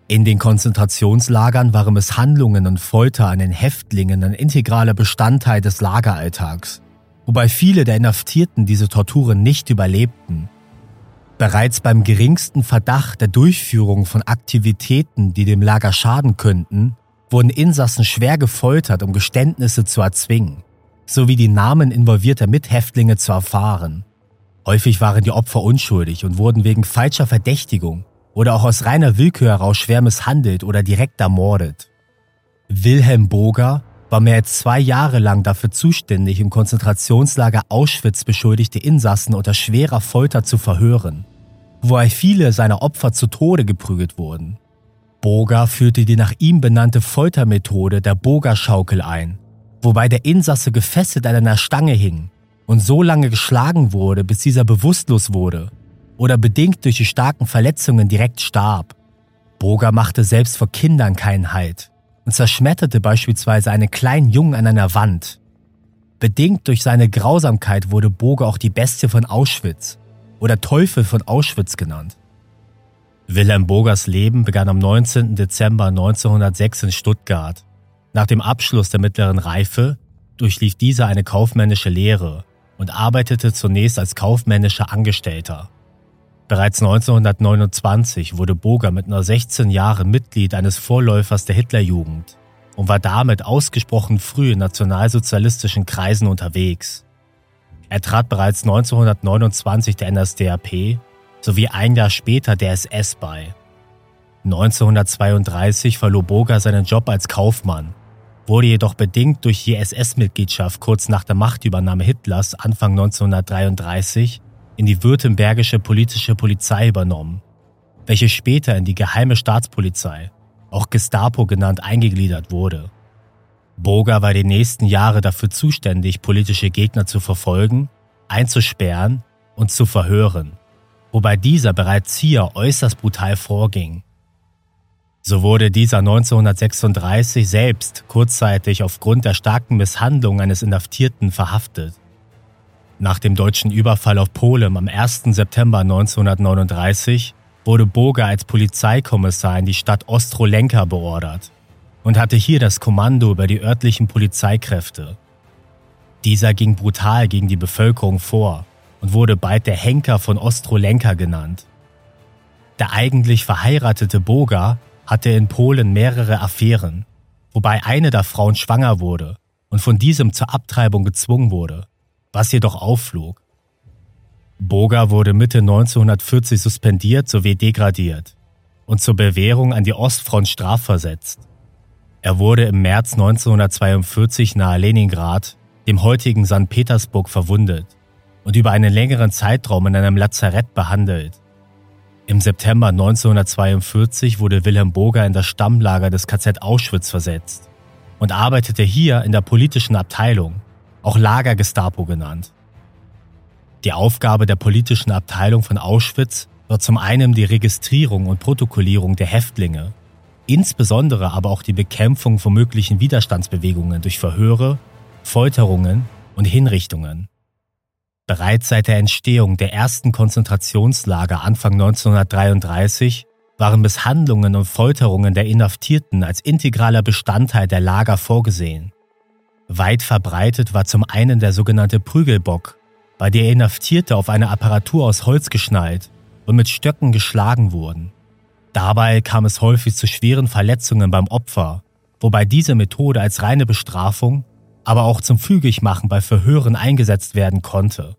In den Konzentrationslagern waren Misshandlungen und Folter an den Häftlingen ein integraler Bestandteil des Lageralltags, wobei viele der Inhaftierten diese Torturen nicht überlebten. Bereits beim geringsten Verdacht der Durchführung von Aktivitäten, die dem Lager schaden könnten, wurden Insassen schwer gefoltert, um Geständnisse zu erzwingen, sowie die Namen involvierter Mithäftlinge zu erfahren. Häufig waren die Opfer unschuldig und wurden wegen falscher Verdächtigung oder auch aus reiner Willkür heraus schwer misshandelt oder direkt ermordet. Wilhelm Boger war mehr als 2 Jahre lang dafür zuständig, im Konzentrationslager Auschwitz beschuldigte Insassen unter schwerer Folter zu verhören, wobei viele seiner Opfer zu Tode geprügelt wurden. Boger führte die nach ihm benannte Foltermethode der Boger-Schaukel ein, wobei der Insasse gefesselt an einer Stange hing und so lange geschlagen wurde, bis dieser bewusstlos wurde oder bedingt durch die starken Verletzungen direkt starb. Boger machte selbst vor Kindern keinen Halt und zerschmetterte beispielsweise einen kleinen Jungen an einer Wand. Bedingt durch seine Grausamkeit wurde Boger auch die Bestie von Auschwitz oder Teufel von Auschwitz genannt. Wilhelm Bogers Leben begann am 19. Dezember 1906 in Stuttgart. Nach dem Abschluss der mittleren Reife durchlief dieser eine kaufmännische Lehre und arbeitete zunächst als kaufmännischer Angestellter. Bereits 1929 wurde Boger mit nur 16 Jahren Mitglied eines Vorläufers der Hitlerjugend und war damit ausgesprochen früh in nationalsozialistischen Kreisen unterwegs. Er trat bereits 1929 der NSDAP sowie ein Jahr später der SS bei. 1932 verlor Boger seinen Job als Kaufmann, wurde jedoch bedingt durch die SS-Mitgliedschaft kurz nach der Machtübernahme Hitlers Anfang 1933 in die württembergische politische Polizei übernommen, welche später in die Geheime Staatspolizei, auch Gestapo genannt, eingegliedert wurde. Boger war die nächsten Jahre dafür zuständig, politische Gegner zu verfolgen, einzusperren und zu verhören, wobei dieser bereits hier äußerst brutal vorging. So wurde dieser 1936 selbst kurzzeitig aufgrund der starken Misshandlung eines Inhaftierten verhaftet. Nach dem deutschen Überfall auf Polen am 1. September 1939 wurde Boger als Polizeikommissar in die Stadt Ostrolenka beordert und hatte hier das Kommando über die örtlichen Polizeikräfte. Dieser ging brutal gegen die Bevölkerung vor und wurde bald der Henker von Ostrolenka genannt. Der eigentlich verheiratete Boger hatte in Polen mehrere Affären, wobei eine der Frauen schwanger wurde und von diesem zur Abtreibung gezwungen wurde, was jedoch aufflog. Boger wurde Mitte 1940 suspendiert sowie degradiert und zur Bewährung an die Ostfront strafversetzt. Er wurde im März 1942 nahe Leningrad, dem heutigen St. Petersburg, verwundet und über einen längeren Zeitraum in einem Lazarett behandelt. Im September 1942 wurde Wilhelm Boger in das Stammlager des KZ Auschwitz versetzt und arbeitete hier in der politischen Abteilung, auch Lager-Gestapo genannt. Die Aufgabe der politischen Abteilung von Auschwitz war zum einen die Registrierung und Protokollierung der Häftlinge, insbesondere aber auch die Bekämpfung von möglichen Widerstandsbewegungen durch Verhöre, Folterungen und Hinrichtungen. Bereits seit der Entstehung der ersten Konzentrationslager Anfang 1933 waren Misshandlungen und Folterungen der Inhaftierten als integraler Bestandteil der Lager vorgesehen. Weit verbreitet war zum einen der sogenannte Prügelbock, bei der Inhaftierte auf eine Apparatur aus Holz geschnallt und mit Stöcken geschlagen wurden. Dabei kam es häufig zu schweren Verletzungen beim Opfer, wobei diese Methode als reine Bestrafung, aber auch zum Fügigmachen bei Verhören eingesetzt werden konnte.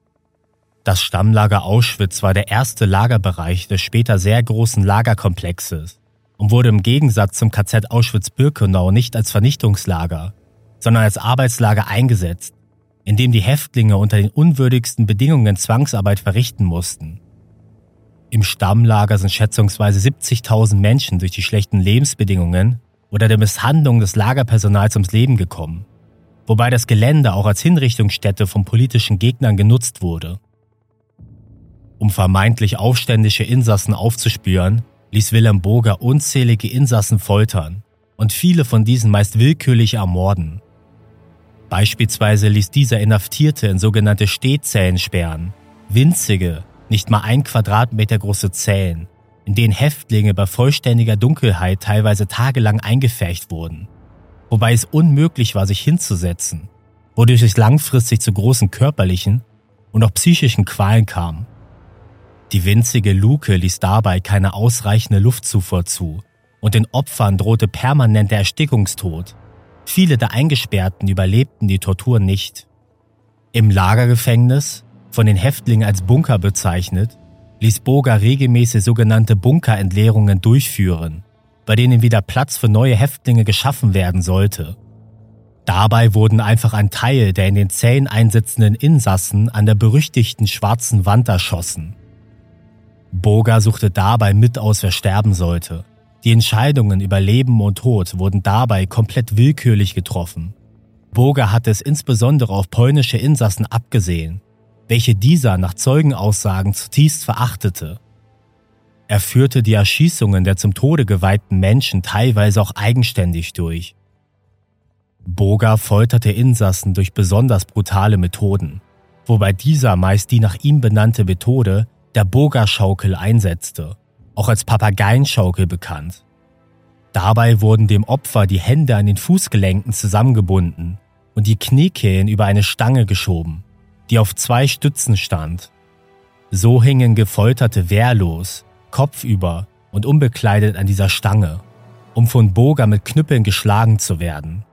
Das Stammlager Auschwitz war der erste Lagerbereich des später sehr großen Lagerkomplexes und wurde im Gegensatz zum KZ Auschwitz-Birkenau nicht als Vernichtungslager, sondern als Arbeitslager eingesetzt, in dem die Häftlinge unter den unwürdigsten Bedingungen Zwangsarbeit verrichten mussten. Im Stammlager sind schätzungsweise 70.000 Menschen durch die schlechten Lebensbedingungen oder der Misshandlung des Lagerpersonals ums Leben gekommen, wobei das Gelände auch als Hinrichtungsstätte von politischen Gegnern genutzt wurde. Um vermeintlich aufständische Insassen aufzuspüren, ließ Wilhelm Boger unzählige Insassen foltern und viele von diesen meist willkürlich ermorden. Beispielsweise ließ dieser Inhaftierte in sogenannte Stehzellen sperren, winzige, nicht mal 1 Quadratmeter große Zellen, in denen Häftlinge bei vollständiger Dunkelheit teilweise tagelang eingepfercht wurden, wobei es unmöglich war, sich hinzusetzen, wodurch es langfristig zu großen körperlichen und auch psychischen Qualen kam. Die winzige Luke ließ dabei keine ausreichende Luftzufuhr zu und den Opfern drohte permanent der Erstickungstod. Viele der Eingesperrten überlebten die Tortur nicht. Im Lagergefängnis, von den Häftlingen als Bunker bezeichnet, ließ Boga regelmäßig sogenannte Bunkerentleerungen durchführen, bei denen wieder Platz für neue Häftlinge geschaffen werden sollte. Dabei wurden einfach ein Teil der in den Zellen einsitzenden Insassen an der berüchtigten schwarzen Wand erschossen. Boga suchte dabei mit aus, wer sterben sollte. Die Entscheidungen über Leben und Tod wurden dabei komplett willkürlich getroffen. Boga hatte es insbesondere auf polnische Insassen abgesehen, welche dieser nach Zeugenaussagen zutiefst verachtete. Er führte die Erschießungen der zum Tode geweihten Menschen teilweise auch eigenständig durch. Boga folterte Insassen durch besonders brutale Methoden, wobei dieser meist die nach ihm benannte Methode der Boga-Schaukel einsetzte, auch als Papageienschaukel bekannt. Dabei wurden dem Opfer die Hände an den Fußgelenken zusammengebunden und die Kniekehlen über eine Stange geschoben, die auf 2 Stützen stand. So hingen Gefolterte wehrlos, kopfüber und unbekleidet an dieser Stange, um von Boga mit Knüppeln geschlagen zu werden.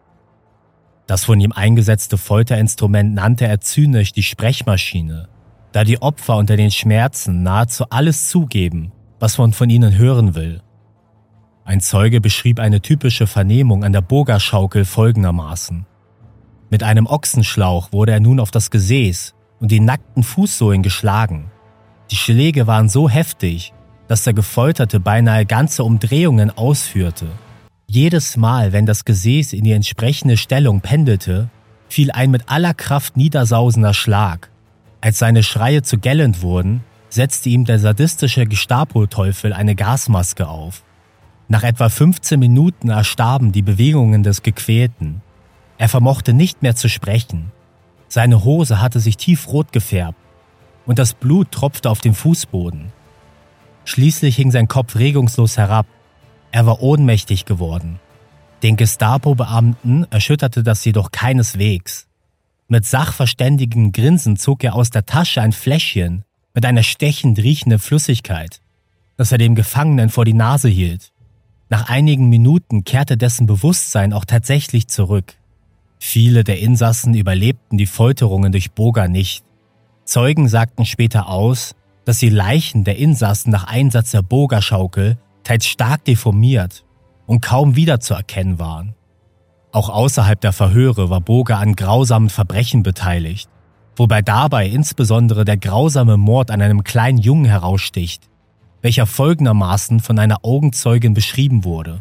Das von ihm eingesetzte Folterinstrument nannte er zynisch die Sprechmaschine, da die Opfer unter den Schmerzen nahezu alles zugeben, was man von ihnen hören will. Ein Zeuge beschrieb eine typische Vernehmung an der Boga-Schaukel folgendermaßen: Mit einem Ochsenschlauch wurde er nun auf das Gesäß und die nackten Fußsohlen geschlagen. Die Schläge waren so heftig, dass der Gefolterte beinahe ganze Umdrehungen ausführte. Jedes Mal, wenn das Gesäß in die entsprechende Stellung pendelte, fiel ein mit aller Kraft niedersausender Schlag. Als seine Schreie zu gellend wurden, setzte ihm der sadistische Gestapo-Teufel eine Gasmaske auf. Nach etwa 15 Minuten erstarben die Bewegungen des Gequälten. Er vermochte nicht mehr zu sprechen. Seine Hose hatte sich tiefrot gefärbt und das Blut tropfte auf den Fußboden. Schließlich hing sein Kopf regungslos herab. Er war ohnmächtig geworden. Den Gestapo-Beamten erschütterte das jedoch keineswegs. Mit sachverständigem Grinsen zog er aus der Tasche ein Fläschchen mit einer stechend riechenden Flüssigkeit, das er dem Gefangenen vor die Nase hielt. Nach einigen Minuten kehrte dessen Bewusstsein auch tatsächlich zurück. Viele der Insassen überlebten die Folterungen durch Boga nicht. Zeugen sagten später aus, dass die Leichen der Insassen nach Einsatz der Boga-Schaukel teils stark deformiert und kaum wiederzuerkennen waren. Auch außerhalb der Verhöre war Boga an grausamen Verbrechen beteiligt, wobei dabei insbesondere der grausame Mord an einem kleinen Jungen heraussticht, welcher folgendermaßen von einer Augenzeugin beschrieben wurde.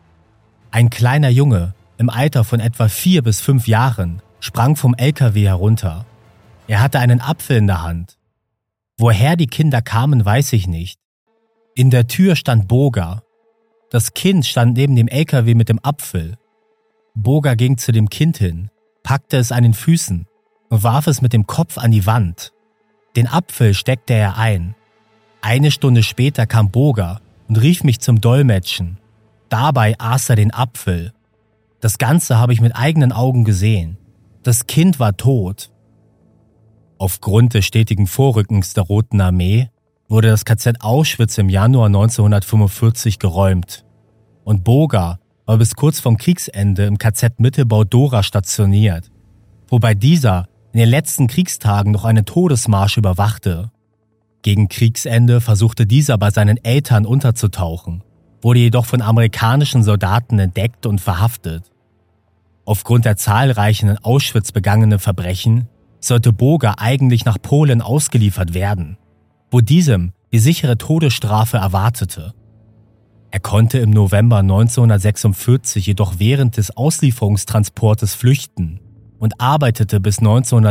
Ein kleiner Junge im Alter von etwa 4 bis 5 Jahren sprang vom LKW herunter. Er hatte einen Apfel in der Hand. Woher die Kinder kamen, weiß ich nicht. In der Tür stand Boga. Das Kind stand neben dem LKW mit dem Apfel. Boga ging zu dem Kind hin, packte es an den Füßen und warf es mit dem Kopf an die Wand. Den Apfel steckte er ein. Eine Stunde später kam Boga und rief mich zum Dolmetschen. Dabei aß er den Apfel. Das Ganze habe ich mit eigenen Augen gesehen. Das Kind war tot. Aufgrund des stetigen Vorrückens der Roten Armee wurde das KZ Auschwitz im Januar 1945 geräumt. Und Boga war bis kurz vorm Kriegsende im KZ Mittelbau-Dora stationiert, wobei dieser in den letzten Kriegstagen noch einen Todesmarsch überwachte. Gegen Kriegsende versuchte dieser bei seinen Eltern unterzutauchen, wurde jedoch von amerikanischen Soldaten entdeckt und verhaftet. Aufgrund der zahlreichen in Auschwitz begangenen Verbrechen sollte Boga eigentlich nach Polen ausgeliefert werden, wo diesem die sichere Todesstrafe erwartete. Er konnte im November 1946 jedoch während des Auslieferungstransportes flüchten und arbeitete bis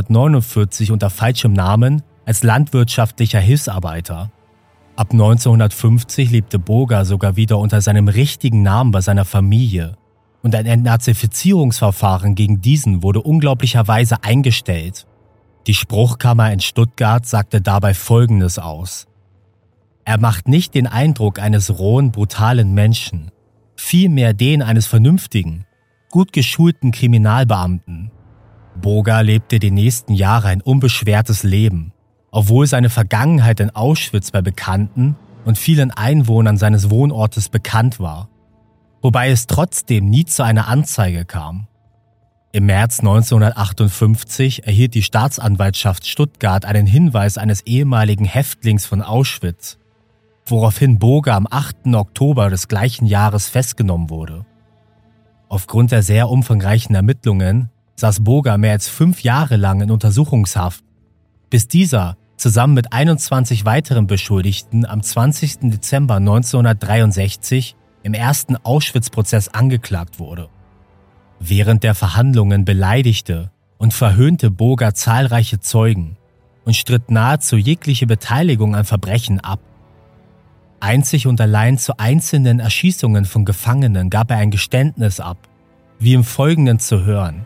1949 unter falschem Namen als landwirtschaftlicher Hilfsarbeiter. Ab 1950 lebte Boga sogar wieder unter seinem richtigen Namen bei seiner Familie und ein Entnazifizierungsverfahren gegen diesen wurde unglaublicherweise eingestellt. Die Spruchkammer in Stuttgart sagte dabei Folgendes aus: Er macht nicht den Eindruck eines rohen, brutalen Menschen, vielmehr den eines vernünftigen, gut geschulten Kriminalbeamten. Boga lebte die nächsten Jahre ein unbeschwertes Leben, obwohl seine Vergangenheit in Auschwitz bei Bekannten und vielen Einwohnern seines Wohnortes bekannt war, wobei es trotzdem nie zu einer Anzeige kam. Im März 1958 erhielt die Staatsanwaltschaft Stuttgart einen Hinweis eines ehemaligen Häftlings von Auschwitz, woraufhin Boga am 8. Oktober des gleichen Jahres festgenommen wurde. Aufgrund der sehr umfangreichen Ermittlungen saß Boga mehr als 5 Jahre lang in Untersuchungshaft, bis dieser zusammen mit 21 weiteren Beschuldigten am 20. Dezember 1963 im ersten Auschwitz-Prozess angeklagt wurde. Während der Verhandlungen beleidigte und verhöhnte Boga zahlreiche Zeugen und stritt nahezu jegliche Beteiligung an Verbrechen ab. Einzig und allein zu einzelnen Erschießungen von Gefangenen gab er ein Geständnis ab, wie im Folgenden zu hören.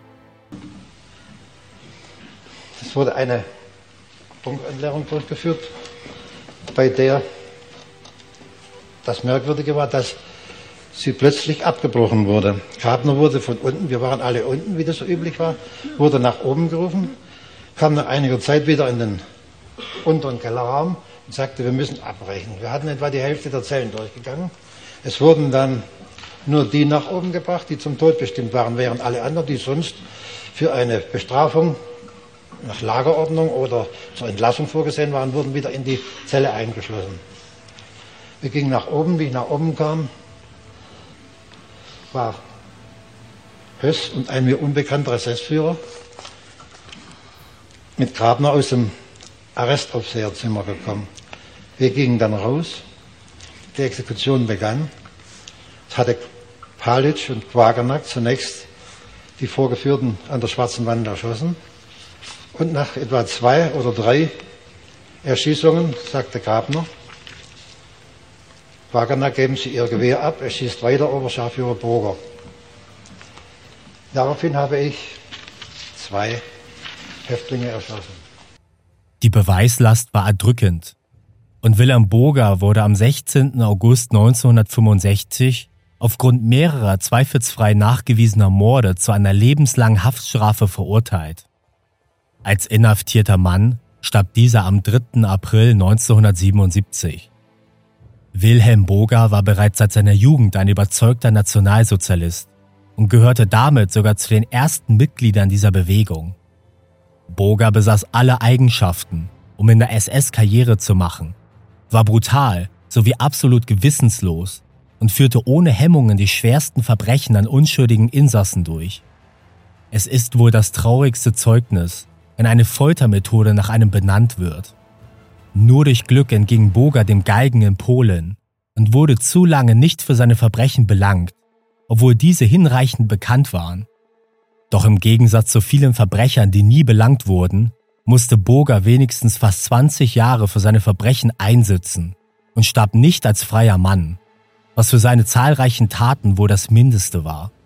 Es wurde eine Bunkeranleerung durchgeführt, bei der das Merkwürdige war, dass sie plötzlich abgebrochen wurde. Grabner wurde von unten, wir waren alle unten, wie das so üblich war, wurde nach oben gerufen, kam nach einiger Zeit wieder in den unteren Kellerraum und sagte, wir müssen abbrechen. Wir hatten etwa die Hälfte der Zellen durchgegangen. Es wurden dann nur die nach oben gebracht, die zum Tod bestimmt waren, während alle anderen, die sonst für eine Bestrafung nach Lagerordnung oder zur Entlassung vorgesehen waren, wurden wieder in die Zelle eingeschlossen. Wir gingen nach oben, wie ich nach oben kam, war Höss und ein mir unbekannter SS-Führer mit Grabner aus dem Arrestaufseherzimmer gekommen. Wir gingen dann raus, die Exekution begann. Es hatte Palic und Quagernack zunächst die Vorgeführten an der Schwarzen Wand erschossen. Und nach etwa 2 oder 3 Erschießungen sagte Grabner, Quagernack, geben Sie Ihr Gewehr ab, er schießt weiter, Oberscharführer Boga. Daraufhin habe ich 2 Häftlinge erschossen. Die Beweislast war erdrückend und Wilhelm Boga wurde am 16. August 1965 aufgrund mehrerer zweifelsfrei nachgewiesener Morde zu einer lebenslangen Haftstrafe verurteilt. Als inhaftierter Mann starb dieser am 3. April 1977. Wilhelm Boga war bereits seit seiner Jugend ein überzeugter Nationalsozialist und gehörte damit sogar zu den ersten Mitgliedern dieser Bewegung. Boga besaß alle Eigenschaften, um in der SS Karriere zu machen, war brutal sowie absolut gewissenslos und führte ohne Hemmungen die schwersten Verbrechen an unschuldigen Insassen durch. Es ist wohl das traurigste Zeugnis, wenn eine Foltermethode nach einem benannt wird. Nur durch Glück entging Boga dem Galgen in Polen und wurde zu lange nicht für seine Verbrechen belangt, obwohl diese hinreichend bekannt waren. Doch im Gegensatz zu vielen Verbrechern, die nie belangt wurden, musste Boga wenigstens fast 20 Jahre für seine Verbrechen einsitzen und starb nicht als freier Mann, was für seine zahlreichen Taten wohl das Mindeste war.